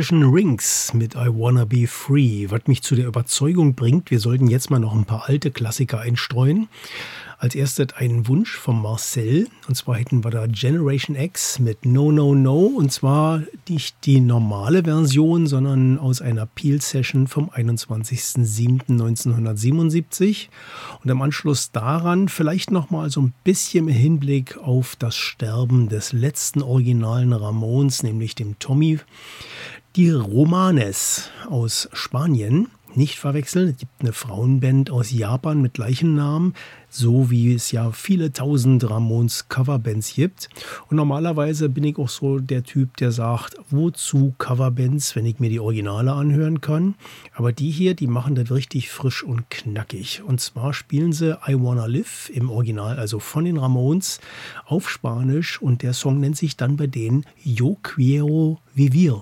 Television Rings mit I Wanna Be Free, was mich zu der Überzeugung bringt, wir sollten jetzt mal noch ein paar alte Klassiker einstreuen. Als erstes einen Wunsch von Marcel, und zwar hätten wir da Generation X mit No No No, und zwar nicht die normale Version, sondern aus einer Peel-Session vom einundzwanzigsten siebten neunzehnhundertsiebenundsiebzig. Und im Anschluss daran vielleicht nochmal so ein bisschen mit Hinblick auf das Sterben des letzten originalen Ramones, nämlich dem Tommy. Die Romanes aus Spanien. Nicht verwechseln, es gibt eine Frauenband aus Japan mit gleichem Namen, so wie es ja viele tausend Ramones Coverbands gibt. Und normalerweise bin ich auch so der Typ, der sagt, wozu Coverbands, wenn ich mir die Originale anhören kann. Aber die hier, die machen das richtig frisch und knackig. Und zwar spielen sie I Wanna Live im Original, also von den Ramones, auf Spanisch. Und der Song nennt sich dann bei denen Yo Quiero Vivir.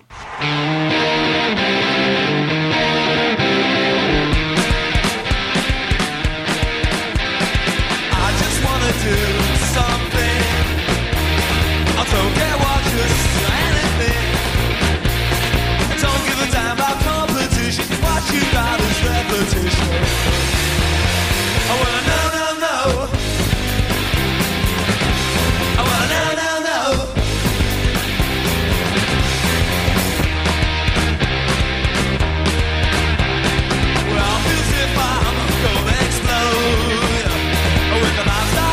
Do something. I don't care what you say, anything. I don't give a damn about competition. What you got is repetition. I wanna know, no, no. I wanna know, no, no. Well, feels if I'm gonna explode with the lifestyle.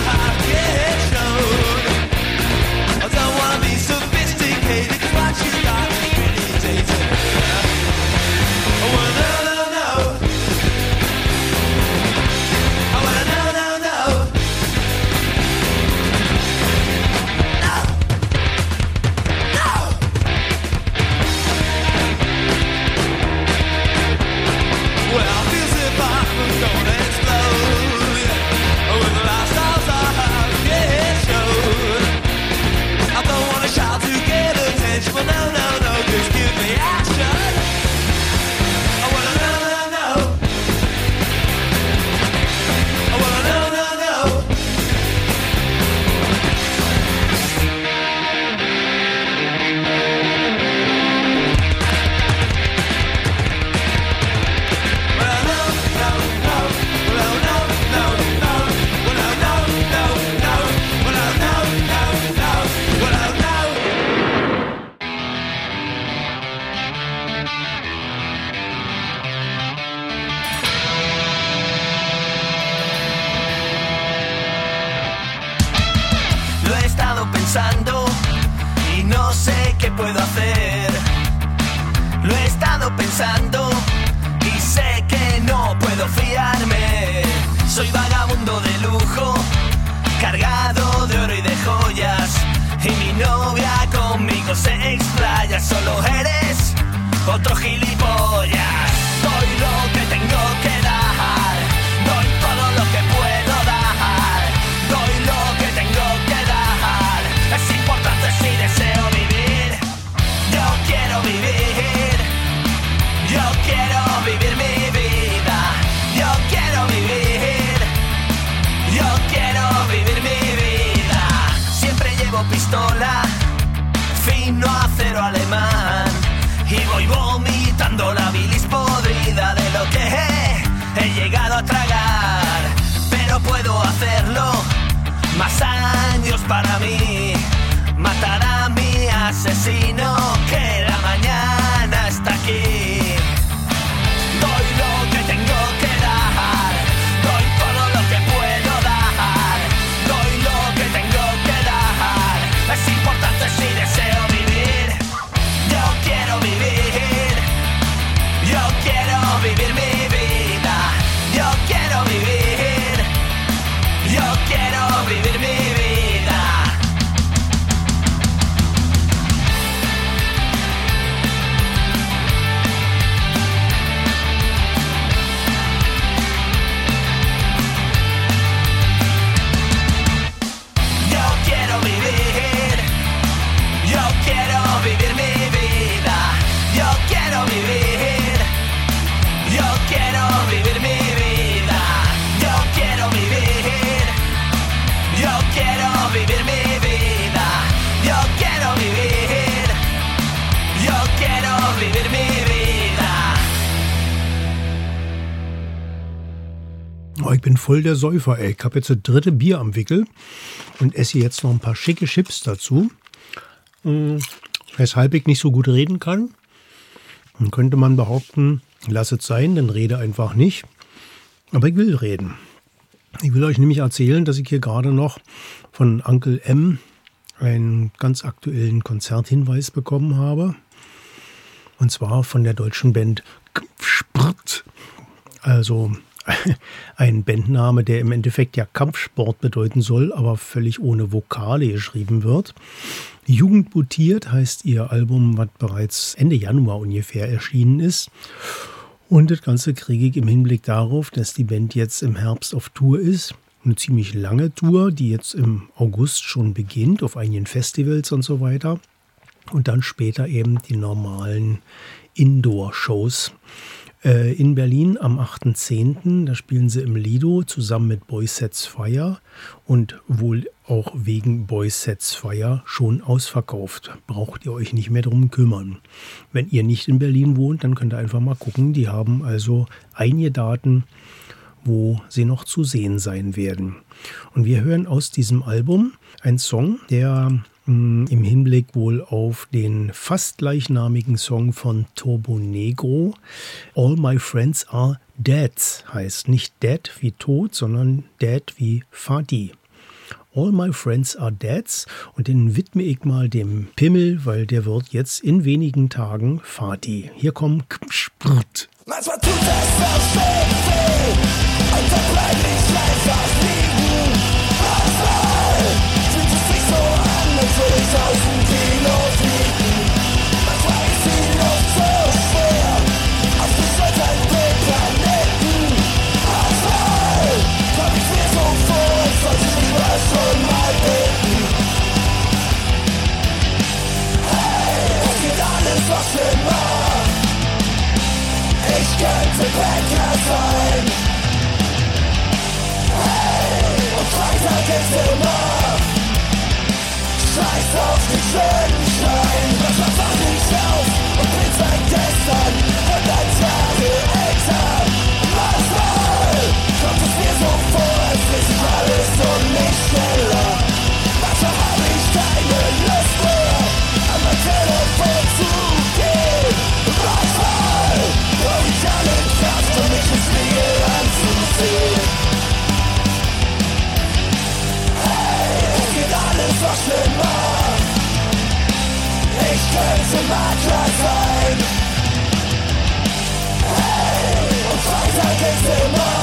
Y no sé qué puedo hacer. Lo he estado pensando y sé que no puedo fiarme. Soy vagabundo de lujo, cargado de oro y de joyas, y mi novia conmigo se explaya. Solo eres otro gilipollas. Doy lo que tengo que dar, doy todo lo que puedo dar, doy lo que tengo que dar. Es importante si deseo vivir. Yo quiero vivir. Yo quiero vivir mi vida. Yo quiero vivir. Yo quiero vivir mi vida. Siempre llevo pistola, fino acero alemán, y voy vomitando la bilis podrida de lo que he, he llegado a tragar. Pero puedo hacerlo más años para mí. Matar a mi asesino, que la mañana está aquí. Doy lo que tengo que dar, doy todo lo que puedo dar, doy lo que tengo que dar. Es importante si deseo vivir. Yo quiero vivir. Yo quiero vivir mi vida. Yo quiero vivir. Yo quiero vivir mi vida. Yo quiero Ich bin voll der Säufer, ey. Ich habe jetzt das dritte Bier am Wickel und esse jetzt noch ein paar schicke Chips dazu. Hm, weshalb ich nicht so gut reden kann. Dann könnte man behaupten, lass es sein, dann rede einfach nicht. Aber ich will reden. Ich will euch nämlich erzählen, dass ich hier gerade noch von Uncle M einen ganz aktuellen Konzerthinweis bekommen habe. Und zwar von der deutschen Band Kampfsport. Also ein Bandname, der im Endeffekt ja Kampfsport bedeuten soll, aber völlig ohne Vokale geschrieben wird. Jugend mutiert heißt ihr Album, was bereits Ende Januar ungefähr erschienen ist. Und das Ganze kriege ich im Hinblick darauf, dass die Band jetzt im Herbst auf Tour ist. Eine ziemlich lange Tour, die jetzt im August schon beginnt, auf einigen Festivals und so weiter. Und dann später eben die normalen Indoor-Shows. Äh, in Berlin am achten zehnten Da spielen sie im Lido zusammen mit Boys Sets Fire und wohl auch wegen Boys Sets Fire schon ausverkauft. Braucht ihr euch nicht mehr drum kümmern. Wenn ihr nicht in Berlin wohnt, dann könnt ihr einfach mal gucken. Die haben also einige Daten, wo sie noch zu sehen sein werden. Und wir hören aus diesem Album einen Song, der mh, im Hinblick wohl auf den fast gleichnamigen Song von Turbo Negro, All My Friends Are Dads, heißt. Nicht Dad wie tot, sondern Dad wie Vati. All My Friends Are Dads, und den widme ich mal dem Pimmel, weil der wird jetzt in wenigen Tagen Vati. Hier kommt Kampfsport. Manchmal tut es so schön weh, und dann bleib ich einfach liegen. Manchmal fühlt es sich so an, als würde ich tausend Kilo fliegen. Manchmal ist die Luft so schwer, auf die Schultern den Planeten. Manchmal komm ich mir so vor, als sollte ich lieber schon mal beten. Hey, es geht alles so schlimmer. Ich könnte Bäcker sein. Hey, und Freitag ist immer. Scheiß auf den schönen Schein. Manchmal wach ich auf und bin seit gestern hundert Jahre älter. Manchmal kommt es mir so vor, als will sich alles um mich schneller. Manchmal habe ich keine Lust mehr, an mein Telefon zu gehen. Manchmal brauch ich alle Kraft, um mich im Spiegel anzusehen. Hey, es geht alles noch schlimmer. Ich könnte Makler sein. Hey, und Freitag ist immer.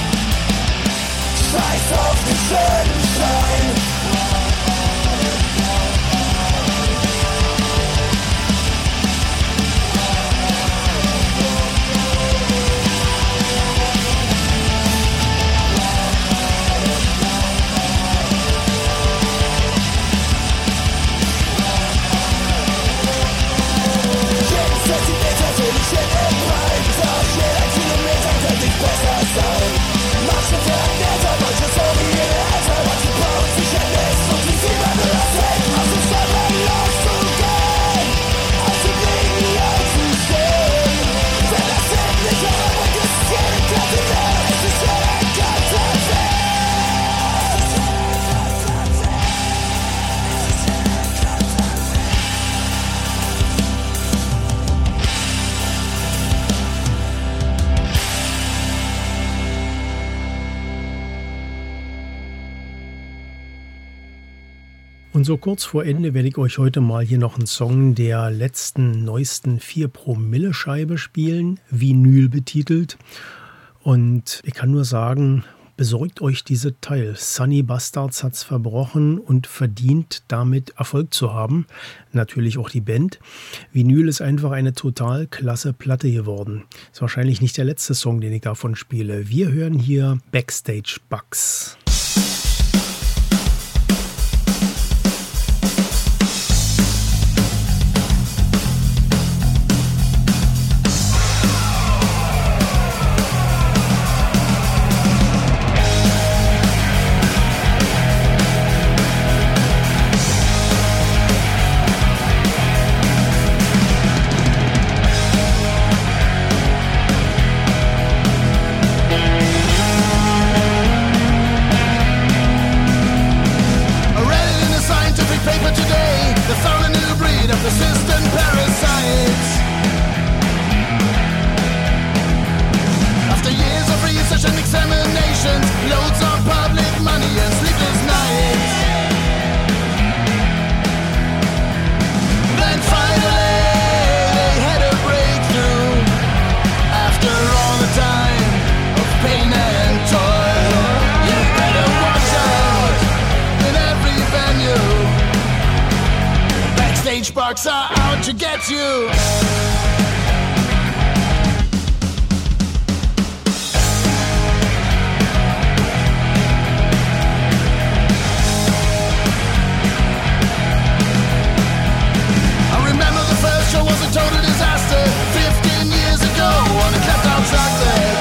Scheiß auf den schönen Schein. Und so kurz vor Ende werde ich euch heute mal hier noch einen Song der letzten, neuesten vier Promille Scheibe spielen, Vinyl betitelt. Und ich kann nur sagen, besorgt euch diese Teil. Sunny Bastards hat's verbrochen und verdient damit Erfolg zu haben. Natürlich auch die Band. Vinyl ist einfach eine total klasse Platte geworden. Ist wahrscheinlich nicht der letzte Song, den ich davon spiele. Wir hören hier Backstage Bugs. We'll be right back. sharks are out to get you. I remember the first show was a total disaster fifteen years ago on a kept out track there.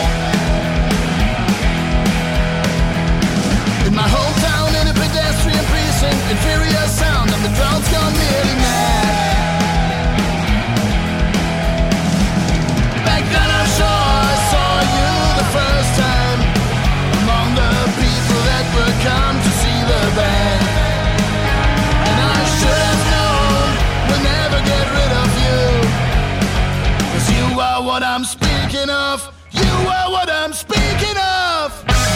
In my hometown in a pedestrian precinct, inferior sound and the crowd's gone nearly mad. Back then I'm sure I saw you the first time among the people that were come to see the band. And I should have known we'll never get rid of you, 'cause you are what I'm speaking of. You are what I'm speaking of.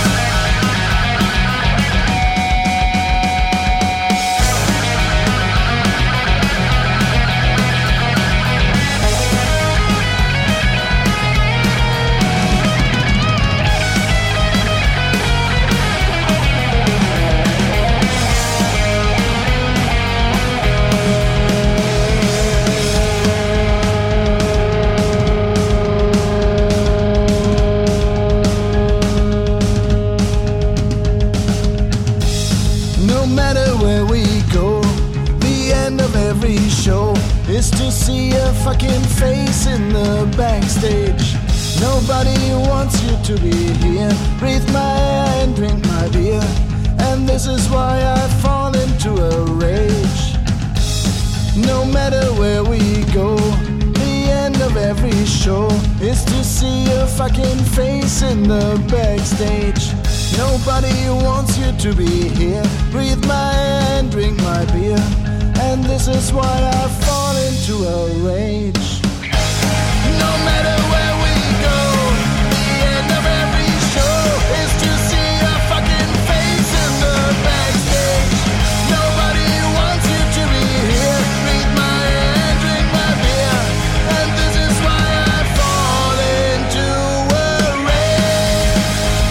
Is to see a fucking face in the backstage. Nobody wants you to be here. Breathe my air and drink my beer. And this is why I fall into a rage. No matter where we go, the end of every show is to see a fucking face in the backstage. Nobody wants you to be here. Breathe my air and drink my beer. And this is why I fall into a rage. No matter where we go, the end of every show is to see a fucking face in the backstage. Nobody wants you to be here. Read my hand, drink my beer. And this is why I fall into a rage.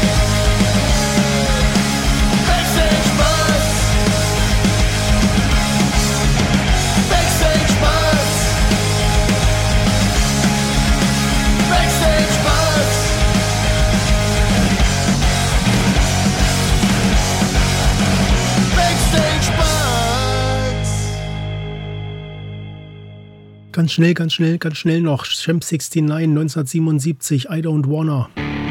Backstage buzz. Backstage buzz. Backstage buzz. Backstage buzz. Ganz schnell, ganz schnell, ganz schnell noch. Champ neunundsiebzig, neunzehnhundertsiebenundsiebzig, I Don't Wanna.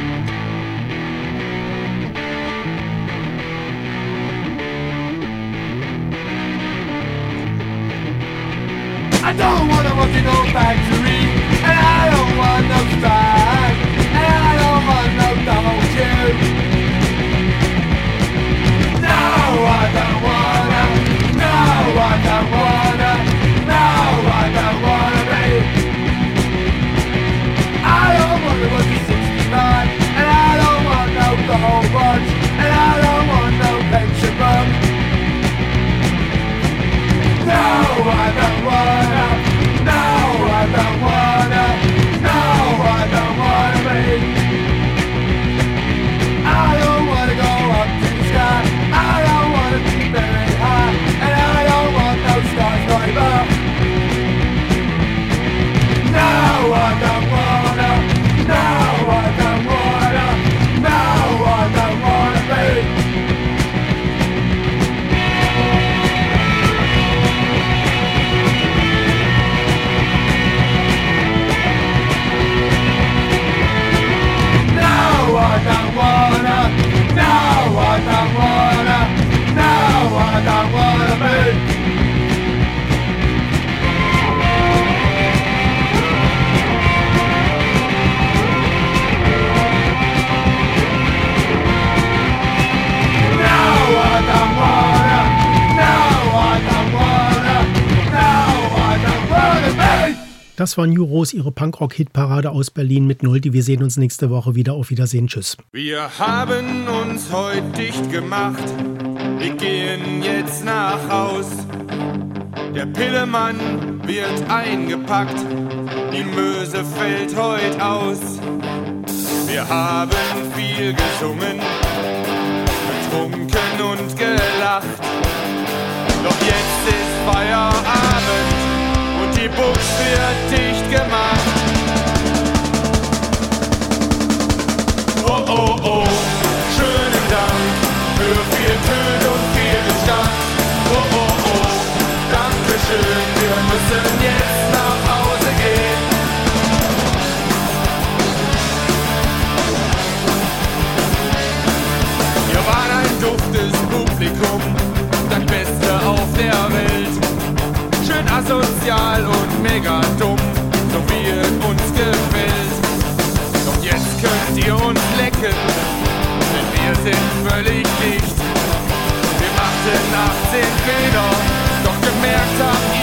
I don't wanna work in no factory, and I don't want no strike, and I don't want no double queue. No, I don't wanna, no, I don't wanna, no, I don't wanna be. I don't wanna work in sixty-nine, and I don't want no gold watch, and I don't want no pension book. No, I don't wanna, no, I don't wanna, no, I don't wanna be. I don't wanna go up to the sky, I don't wanna be very high, and I don't want no skyscraper. No, I don't wanna, no, I don't wanna, no, I don't wanna be. I don't wanna, no, I don't wanna, no, I don't wanna be. No, I don't wanna, no, I don't wanna, no, I don't wanna be. Das war New Rose, ihre Punkrock-Hitparade aus Berlin mit Nulti. Wir sehen uns nächste Woche wieder. Auf Wiedersehen. Tschüss. Wir haben uns heute dicht gemacht. Wir gehen jetzt nach Haus. Der Pillemann wird eingepackt. Die Möse fällt heut aus. Wir haben viel gesungen, getrunken und gelacht. Doch jetzt ist Feierabend. die Buchs wird dicht gemacht. Oh, oh, oh, schönen Dank für viel Mühe und viel Gestank. Oh, oh, oh, Dankeschön, wir müssen jetzt nach Hause gehen. Wir waren ein duftes Publikum, das Beste auf der Welt. Schön asozial und mega dumm, so wie es uns gefällt. Doch jetzt könnt ihr uns lecken, denn wir sind völlig dicht. Wir machten achtzehn Bilder, doch gemerkt habt